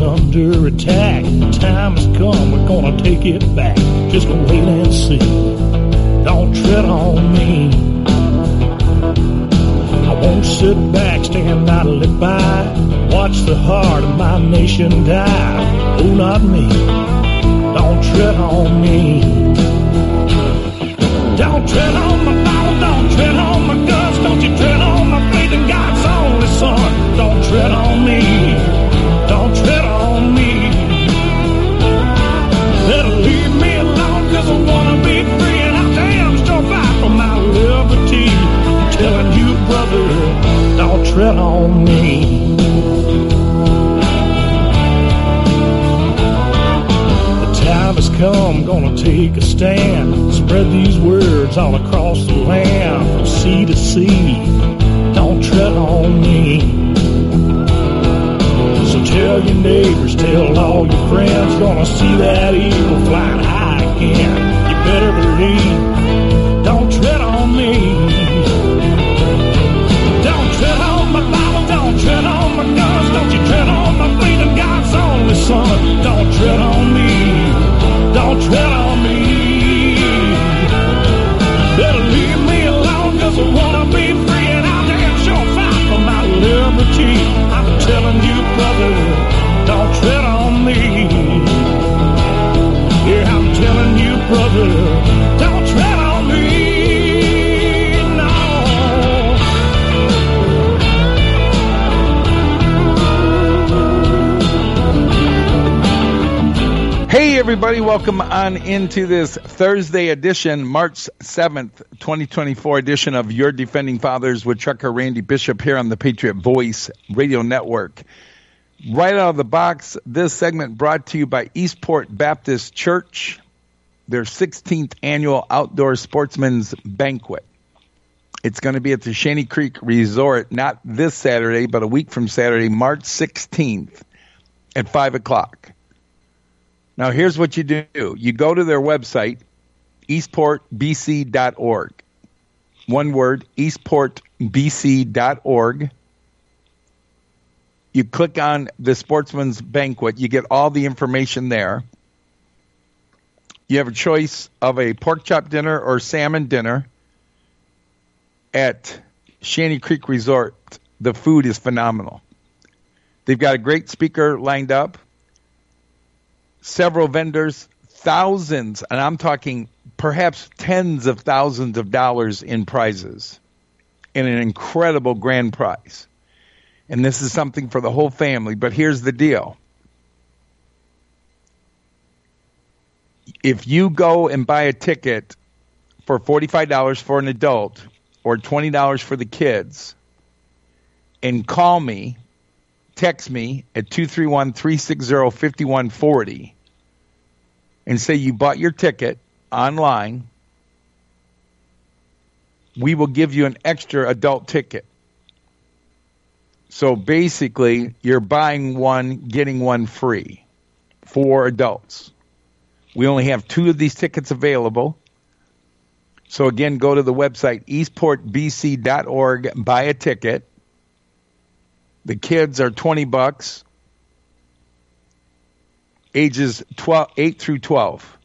under attack. Time has come, we're gonna take it back. Just gonna wait and see. Don't tread on me. I won't sit back, stand idly by. Watch the heart of my nation die. Oh, not me. Don't tread on me. Don't tread on my Bible, don't tread on my guns. Don't you tread on my faith in God's only Son. Don't tread on me. Don't tread on me. Better leave me alone, cause I wanna be free. And I damn sure fight for my liberty. I'm telling you, brother, don't tread on me. The time has come, gonna take a stand. Spread these words all across the land, from sea to sea. Don't tread on me. So tell your neighbors, tell all your friends, gonna see that eagle flying high again. You better believe, don't tread on me. Don't tread on my Bible, don't tread on my guns. Don't you tread on my faith in God's only Son. Don't tread on me, don't tread on me. Better leave me alone, cause I wanna be free. And I'll damn sure fight for my liberty. I'm telling you, brother, don't tread on me. Yeah, I'm telling you, brother, don't tread on me. No. Hey, everybody, welcome on into this Thursday edition, March 7th, 2024 edition of Your Defending Fathers with Trucker Randy Bishop here on the Patriot Voice Radio Network. Right out of the box, this segment brought to you by Eastport Baptist Church, their 16th annual Outdoor Sportsman's Banquet. It's going to be at the Shaney Creek Resort, not this Saturday, but a week from Saturday, March 16th at 5 o'clock. Now, here's what you do. You go to their website, eastportbc.org. One word, eastportbc.org. You click on the Sportsman's Banquet. You get all the information there. You have a choice of a pork chop dinner or salmon dinner at Shaney Creek Resort. The food is phenomenal. They've got a great speaker lined up. Several vendors, thousands, and I'm talking perhaps tens of thousands of dollars in prizes, and an incredible grand prize. And this is something for the whole family, but here's the deal. If you go and buy a ticket for $45 for an adult or $20 for the kids, and call me, text me at 231-360-5140, and say you bought your ticket online, we will give you an extra adult ticket. So basically, you're buying one, getting one free for adults. We only have 2 of these tickets available. So again, go to the website, eastportbc.org, buy a ticket. The kids are $20. Ages 8 through 12.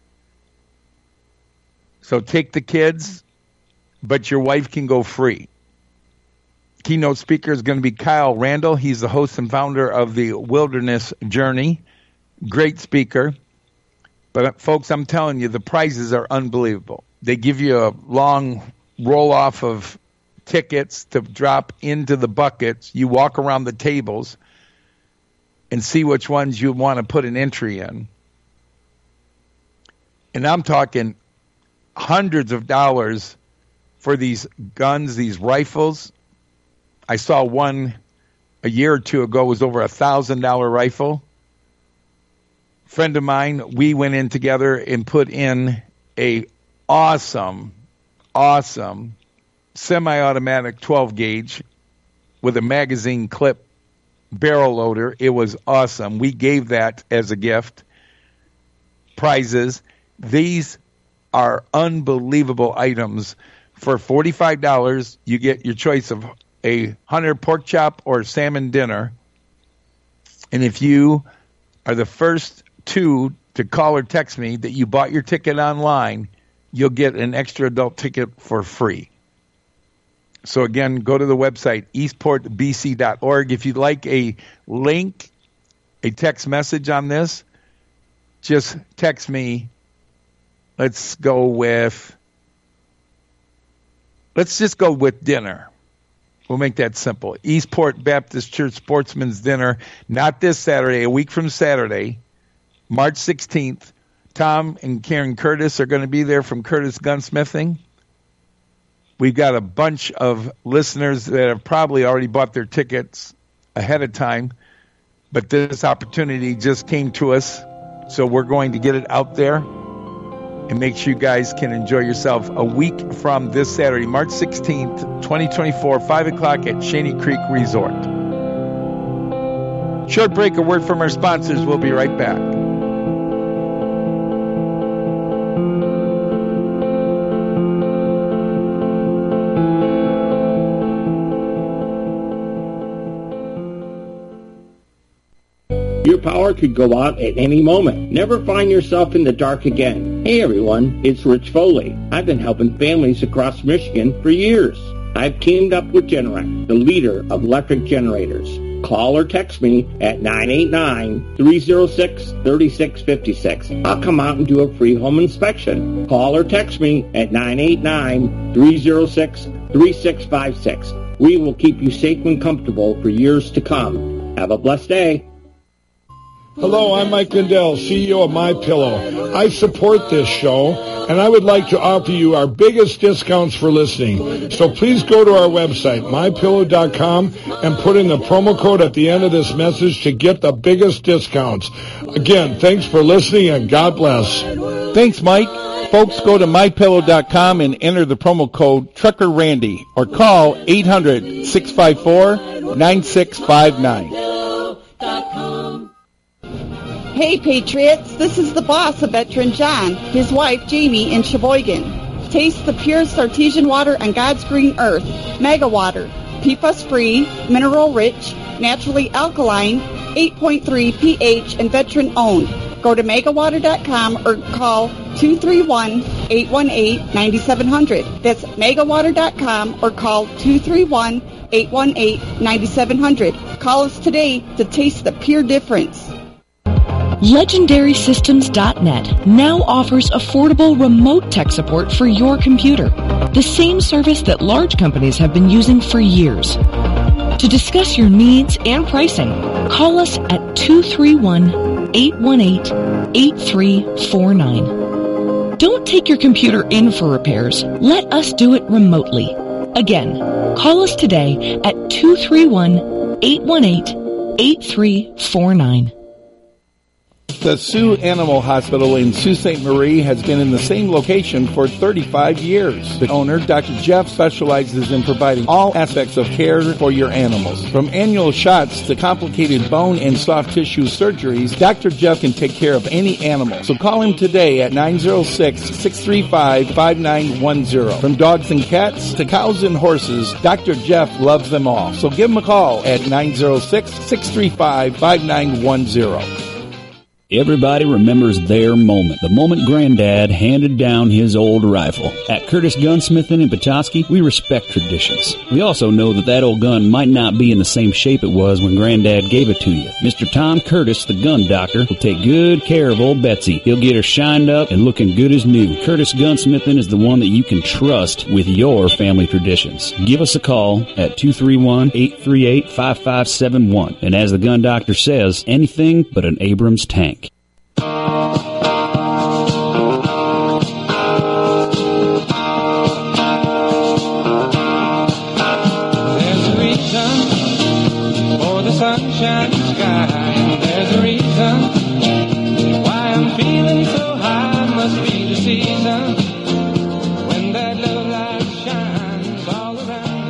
So take the kids, but your wife can go free. Keynote speaker is going to be Kyle Randall. He's the host and founder of the Wilderness Journey. Great speaker. But folks, I'm telling you, the prizes are unbelievable. They give you a long roll-off of tickets to drop into the buckets. You walk around the tables and see which ones you want to put an entry in. And I'm talking hundreds of dollars for these guns, these rifles. I saw one a year or two ago was over $1,000 rifle. Friend of mine, we went in together and put in a awesome semi-automatic 12 gauge with a magazine clip barrel loader. It was awesome. We gave that as a gift. Prizes. These are unbelievable items. For $45, you get your choice of a hunter pork chop or salmon dinner. And if you are the first 2 to call or text me that you bought your ticket online, you'll get an extra adult ticket for free. So again, go to the website, eastportbc.org. If you'd like a link, a text message on this, just text me. Let's just go with dinner. We'll make that simple. Eastport Baptist Church Sportsman's Dinner, not this Saturday, a week from Saturday, March 16th. Tom and Karen Curtis are going to be there from Curtis Gunsmithing. We've got a bunch of listeners that have probably already bought their tickets ahead of time, but this opportunity just came to us, so we're going to get it out there and make sure you guys can enjoy yourself a week from this Saturday, March 16th, 2024, 5 o'clock at Shaney Creek Resort. Short break, a word from our sponsors. We'll be right back. Your power could go out at any moment. Never find yourself in the dark again. Hey everyone, it's Rich Foley. I've been helping families across Michigan for years. I've teamed up with Generac, the leader of electric generators. Call or text me at 989-306-3656. I'll come out and do a free home inspection. Call or text me at 989-306-3656. We will keep you safe and comfortable for years to come. Have a blessed day. Hello, I'm Mike Lindell, CEO of MyPillow. I support this show, and I would like to offer you our biggest discounts for listening. So please go to our website, MyPillow.com, and put in the promo code at the end of this message to get the biggest discounts. Again, thanks for listening, and God bless. Thanks, Mike. Folks, go to MyPillow.com and enter the promo code Trucker Randy, or call 800-654-9659. Hey Patriots, this is the boss of Veteran John, his wife Jamie in Sheboygan. Taste the purest artesian water on God's green earth, Mega Water. PFAS-free, mineral-rich, naturally alkaline, 8.3 pH, and veteran-owned. Go to megawater.com or call 231-818-9700. That's megawater.com or call 231-818-9700. Call us today to taste the pure difference. LegendarySystems.net now offers affordable remote tech support for your computer, the same service that large companies have been using for years. To discuss your needs and pricing, call us at 231-818-8349. Don't take your computer in for repairs. Let us do it remotely. Again, call us today at 231-818-8349. The Sioux Animal Hospital in Sault Ste. Marie has been in the same location for 35 years. The owner, Dr. Jeff, specializes in providing all aspects of care for your animals. From annual shots to complicated bone and soft tissue surgeries, Dr. Jeff can take care of any animal. So call him today at 906-635-5910. From dogs and cats to cows and horses, Dr. Jeff loves them all. So give him a call at 906-635-5910. Everybody remembers their moment, the moment Granddad handed down his old rifle. At Curtis Gunsmithing in Petoskey, we respect traditions. We also know that old gun might not be in the same shape it was when Granddad gave it to you. Mr. Tom Curtis, the gun doctor, will take good care of old Betsy. He'll get her shined up and looking good as new. Curtis Gunsmithing is the one that you can trust with your family traditions. Give us a call at 231-838-5571. And as the gun doctor says, anything but an Abrams tank. Sunshine sky, and there's a reason why I'm feeling so high. Must be the season when that love light shines all around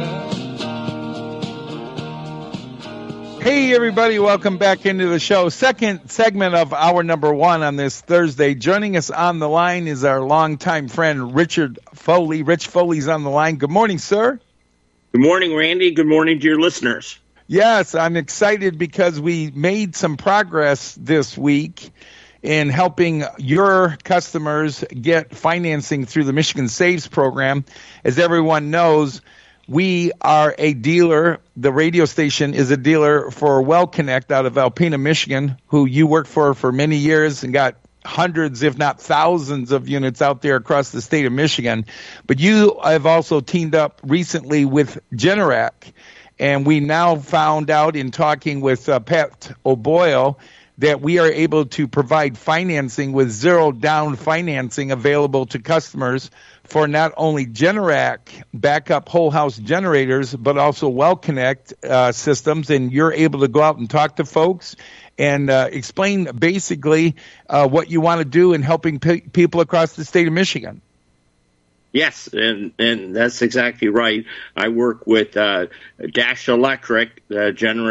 us. Hey everybody, welcome back into the show. Second segment of hour number one on this Thursday. Joining us on the line is our longtime friend Richard Foley. Rich Foley's on the line. Good morning, sir. Good morning, Randy. Good morning to your listeners. Yes, I'm excited because we made some progress this week in helping your customers get financing through the Michigan Saves program. As everyone knows, we are a dealer. The radio station is a dealer for WellConnect out of Alpena, Michigan, who you worked for many years and got hundreds, if not thousands of units out there across the state of Michigan. But you have also teamed up recently with Generac. And we now found out in talking with Pat O'Boyle that we are able to provide financing with zero down financing available to customers for not only Generac backup whole house generators, but also WellConnect systems. And you're able to go out and talk to folks and explain basically what you want to do in helping people across the state of Michigan. Yes, and that's exactly right. I work with Dash Electric, the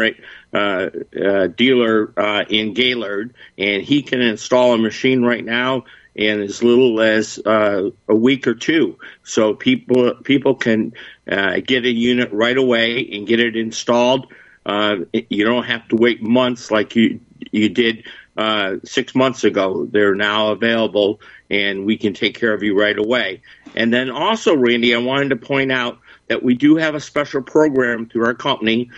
dealer in Gaylord, and he can install a machine right now in as little as a week or two. So people can get a unit right away and get it installed. You don't have to wait months like you did 6 months ago. They're now available, and we can take care of you right away. And then also, Randy, I wanted to point out that we do have a special program through our company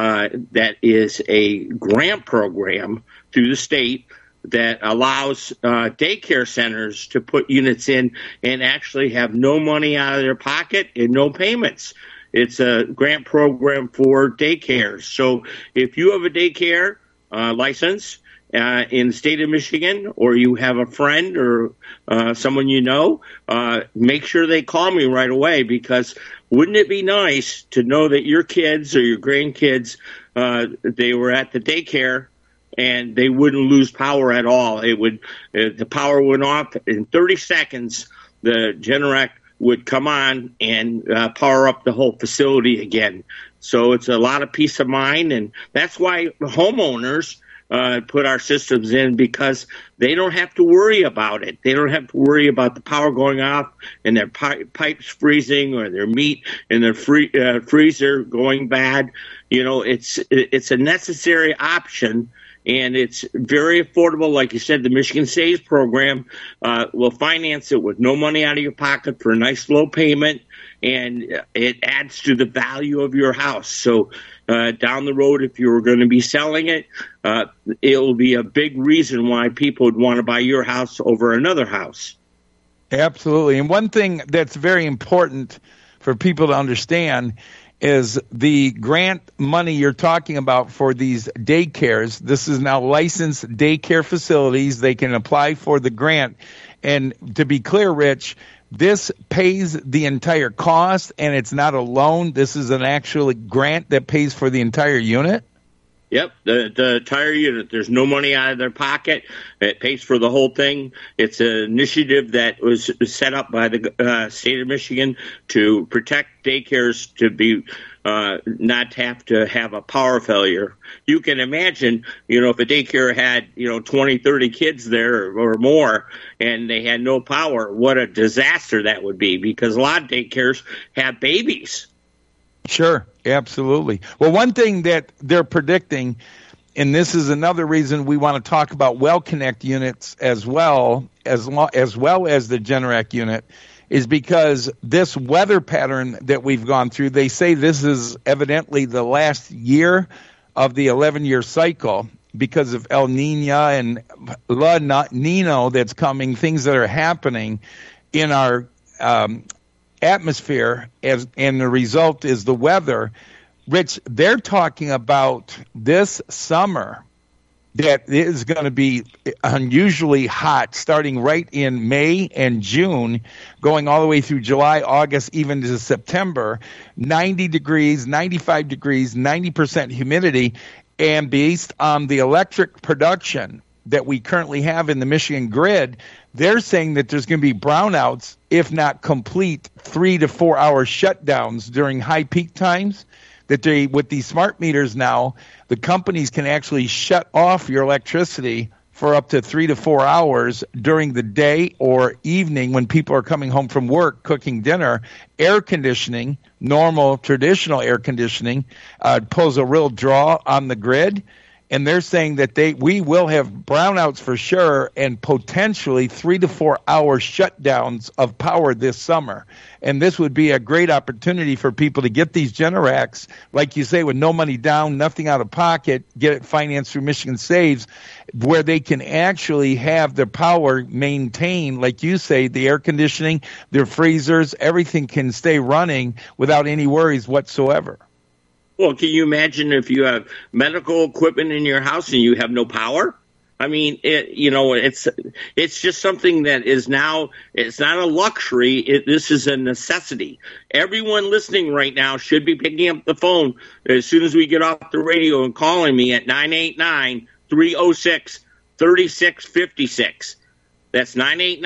that is a grant program through the state that allows daycare centers to put units in and actually have no money out of their pocket and no payments. It's a grant program for daycares. So if you have a daycare license in the state of Michigan, or you have a friend or someone you know, make sure they call me right away, because wouldn't it be nice to know that your kids or your grandkids, they were at the daycare and they wouldn't lose power at all. The power went off in 30 seconds. The Generac would come on and power up the whole facility again. So it's a lot of peace of mind, and that's why homeowners put our systems in, because they don't have to worry about it. They don't have to worry about the power going off and their pipes freezing or their meat in their freezer going bad. You know, it's a necessary option, and it's very affordable. Like you said, the Michigan Saves program will finance it with no money out of your pocket for a nice low payment, and it adds to the value of your house. So down the road, if you were going to be selling it, it will be a big reason why people would want to buy your house over another house. Absolutely. And one thing that's very important for people to understand is the grant money you're talking about for these daycares. This is now licensed daycare facilities. They can apply for the grant. And to be clear, Rich, this pays the entire cost, and it's not a loan. This is an actual grant that pays for the entire unit? Yep, the entire unit. There's no money out of their pocket. It pays for the whole thing. It's an initiative that was set up by the state of Michigan to protect daycares to be not have to have a power failure. You can imagine, if a daycare had, 20, 30 kids there or more, and they had no power, what a disaster that would be, because a lot of daycares have babies. Sure, absolutely. Well, one thing that they're predicting, and this is another reason we want to talk about WellConnect units as well as the Generac unit, is because this weather pattern that we've gone through, they say this is evidently the last year of the 11-year cycle because of El Nino and La Nino that's coming, things that are happening in our atmosphere, and the result is the weather. Rich, they're talking about this summer that is going to be unusually hot, starting right in May and June, going all the way through July, August, even to September, 90 degrees, 95 degrees, 90% humidity, and based on the electric production that we currently have in the Michigan grid, they're saying that there's going to be brownouts, if not complete 3 to 4 hour shutdowns during high peak times, that with these smart meters now, the companies can actually shut off your electricity for up to 3 to 4 hours during the day or evening when people are coming home from work, cooking dinner. Air conditioning, normal, traditional air conditioning, pulls a real draw on the grid. And they're saying that we will have brownouts for sure and potentially 3 to 4 hour shutdowns of power this summer. And this would be a great opportunity for people to get these Generacs, like you say, with no money down, nothing out of pocket, get it financed through Michigan Saves, where they can actually have their power maintained, like you say, the air conditioning, their freezers, everything can stay running without any worries whatsoever. Well, can you imagine if you have medical equipment in your house and you have no power? I mean, it's just something that is now, it's not a luxury. This is a necessity. Everyone listening right now should be picking up the phone as soon as we get off the radio and calling me at 989-306-3656. That's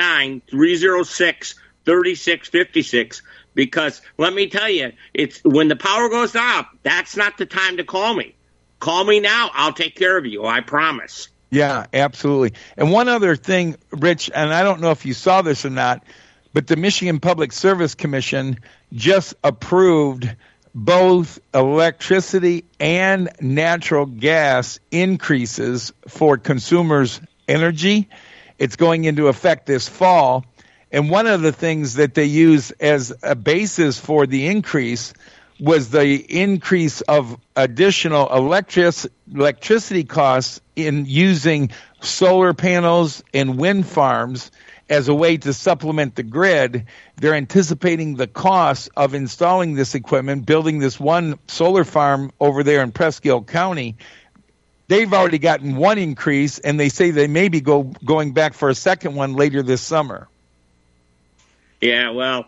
989-306-3656. Because let me tell you, it's when the power goes off, that's not the time to call me. Call me now. I'll take care of you. I promise. Yeah, absolutely. And one other thing, Rich, and I don't know if you saw this or not, but the Michigan Public Service Commission just approved both electricity and natural gas increases for consumers' energy. It's going into effect this fall. And one of the things that they use as a basis for the increase was the increase of additional electricity costs in using solar panels and wind farms as a way to supplement the grid. They're anticipating the cost of installing this equipment, building this one solar farm over there in Presque County. They've already gotten one increase, and they say they may be going back for a second one later this summer. Yeah, well,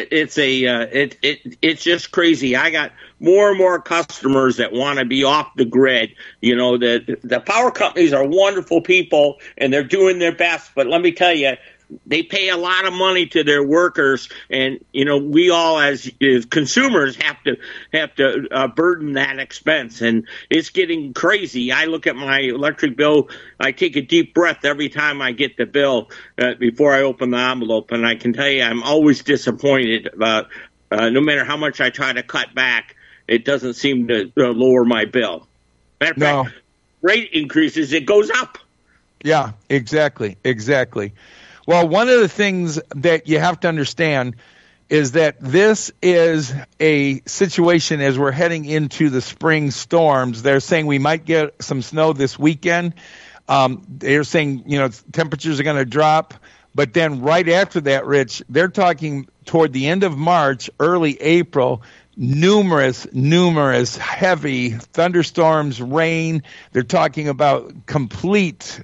it's just crazy. I got more and more customers that want to be off the grid. You know, the power companies are wonderful people and they're doing their best. But let me tell you, they pay a lot of money to their workers, and you know we all as consumers have to burden that expense, and it's getting crazy. I look at my electric bill. I take a deep breath every time I get the bill before I open the envelope, and I can tell you I'm always disappointed about no matter how much I try to cut back, it doesn't seem to lower my bill. Matter of fact, rate increases, it goes up. Yeah, exactly. Well, one of the things that you have to understand is that this is a situation as we're heading into the spring storms. They're saying we might get some snow this weekend. They're saying, temperatures are going to drop. But then right after that, Rich, they're talking toward the end of March, early April, numerous heavy thunderstorms, rain. They're talking about complete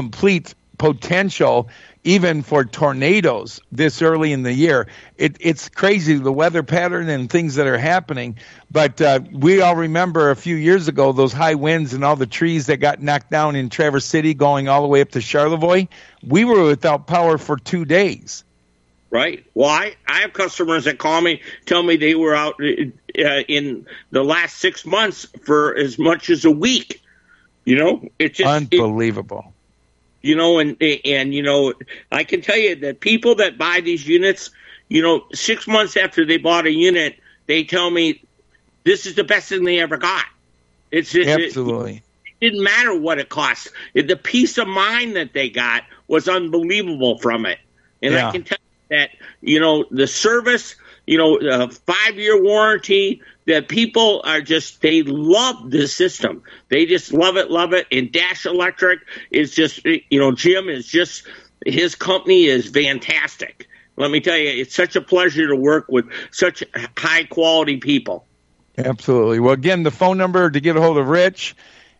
potential even for tornadoes this early in the year. It's crazy, the weather pattern and things that are happening. But we all remember a few years ago those high winds and all the trees that got knocked down in Traverse City going all the way up to Charlevoix. We were without power for 2 days. Right. Well, I have customers that call me, tell me they were out in the last 6 months for as much as a week. It's just unbelievable. And I can tell you that people that buy these units, 6 months after they bought a unit, they tell me this is the best thing they ever got. It's just, absolutely. It didn't matter what it cost. The peace of mind that they got was unbelievable from it. And I can tell you that, the service, a 5-year warranty, that people are just, they love this system. They just love it. And Dash Electric is just, Jim is just, his company is fantastic. Let me tell you, it's such a pleasure to work with such high quality people. Absolutely. Well, again, the phone number to get a hold of Rich,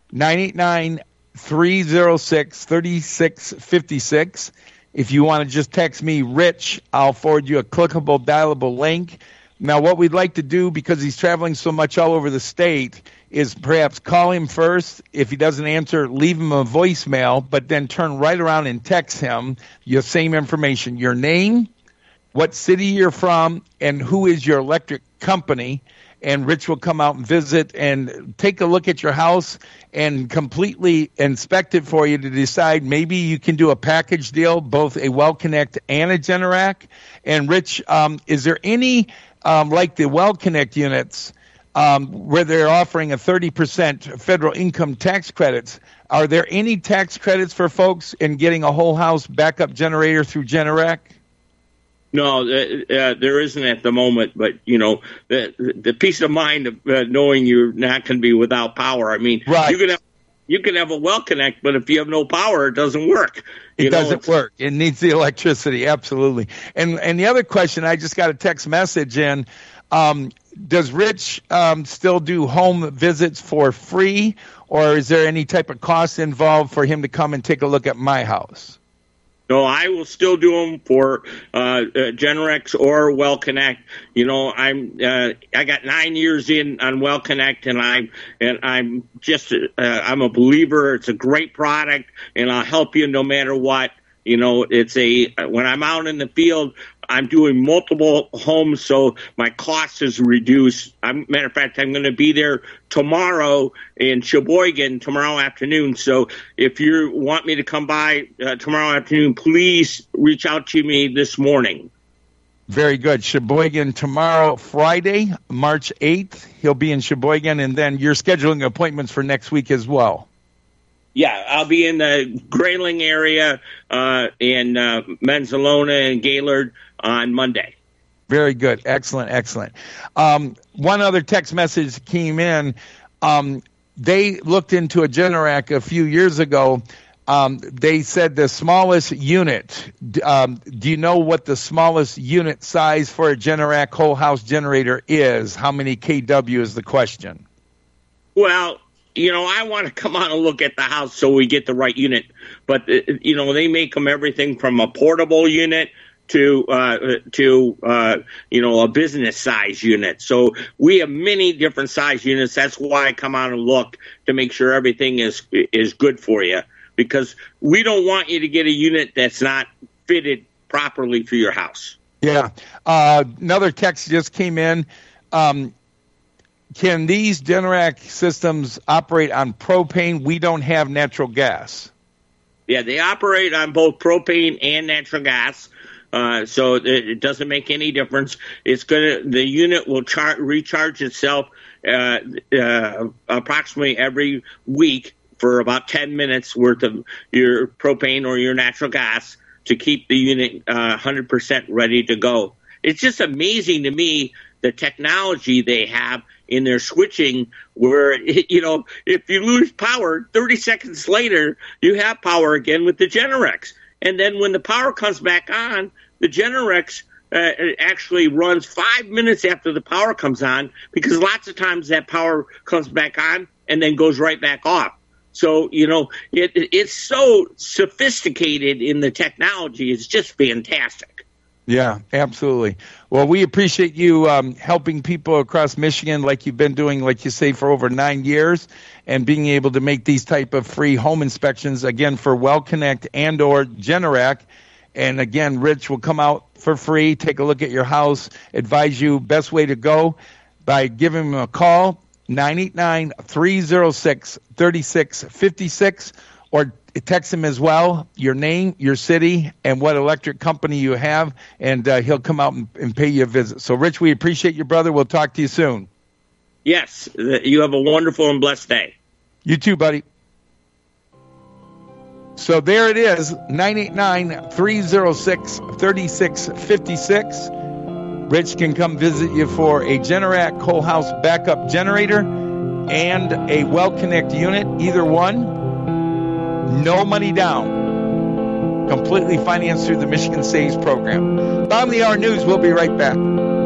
989-306-3656. If you want to just text me, Rich, I'll forward you a clickable, dialable link. Now, what we'd like to do, because he's traveling so much all over the state, is perhaps call him first. If he doesn't answer, leave him a voicemail, but then turn right around and text him your same information, your name, what city you're from, and who is your electric company. and Rich will come out and visit and take a look at your house and completely inspect it for you to decide maybe you can do a package deal, both a WellConnect and a Generac. And Rich, is there any, like the WellConnect units, where they're offering a 30% federal income tax credits, are there any tax credits for folks in getting a whole house backup generator through Generac? No, there isn't at the moment, but, you know, the peace of mind of knowing you're not going to be without power. I mean, right. you can have a WellConnect, but if you have no power, it doesn't work. It doesn't work. It needs the electricity, absolutely. And the other question, I just got a text message in, does Rich still do home visits for free, or is there any type of cost involved for him to come and take a look at my house? No, I will still do them for Generac or WellConnect. You know, I got 9 years in on WellConnect, and I'm just I'm a believer. It's a great product, and I'll help you no matter what. You know, when I'm out in the field, I'm doing multiple homes, so my cost is reduced. Matter of fact, I'm going to be there tomorrow in Sheboygan tomorrow afternoon. So if you want me to come by tomorrow afternoon, please reach out to me this morning. Very good. Sheboygan tomorrow, Friday, March 8th. He'll be in Sheboygan, and then you're scheduling appointments for next week as well. Yeah, I'll be in the Grayling area in Menzalona and Gaylord on Monday. Very good. Excellent, excellent. One other text message came in. They looked into a Generac a few years ago. They said the smallest unit. Do you know what the smallest unit size for a Generac whole house generator is? How many kW is the question? Well, you know, I want to come out and look at the house so we get the right unit. But, you know, they make them everything from a portable unit to you know, a business size unit. So we have many different size units. That's why I come out and look to make sure everything is good for you, because we don't want you to get a unit that's not fitted properly for your house. Yeah. Another text just came in. Can these Generac systems operate on propane? We don't have natural gas. Yeah, they operate on both propane and natural gas. So it doesn't make any difference. The unit will recharge itself approximately every week for about 10 minutes worth of your propane or your natural gas to keep the unit 100% ready to go. It's just amazing to me the technology they have in their switching, where, you know, if you lose power, 30 seconds later, you have power again with the Generacs. And then when the power comes back on, the Generac actually runs 5 minutes after the power comes on, because lots of times that power comes back on and then goes right back off. So, you know, it's so sophisticated in the technology. It's just fantastic. Yeah, absolutely. Well, we appreciate you helping people across Michigan like you've been doing, like you say, for over 9 years, and being able to make these type of free home inspections, again, for WellConnect and or Generac. And, again, Rich will come out for free, take a look at your house, advise you best way to go by giving him a call, 989-306-3656, or text him as well, your name, your city, and what electric company you have, and he'll come out and pay you a visit. So, Rich, we appreciate you, brother. We'll talk to you soon. Yes, you have a wonderful and blessed day. You too, buddy. So there it is, 989-306-3656. Rich can come visit you for a Generac whole house backup generator and a WellConnect unit, either one. No money down. Completely financed through the Michigan Saves program. Bottom of the hour news. We'll be right back.